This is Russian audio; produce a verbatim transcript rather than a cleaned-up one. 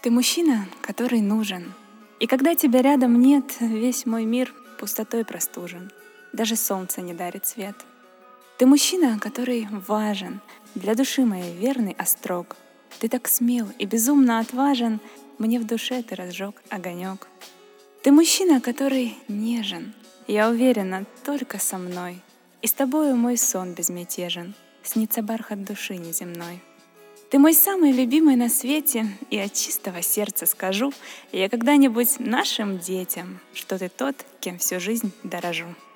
Ты мужчина, который нужен. И когда тебя рядом нет, весь мой мир пустотой простужен. Даже солнце не дарит свет. Ты мужчина, который важен, для души моей верный острог. Ты так смел и безумно отважен, мне в душе ты разжег огонек. Ты мужчина, который нежен, я уверена, только со мной. И с тобою мой сон безмятежен, снится бархат души неземной. Ты мой самый любимый на свете, и от чистого сердца скажу я когда-нибудь нашим детям, что ты тот, кем всю жизнь дорожу.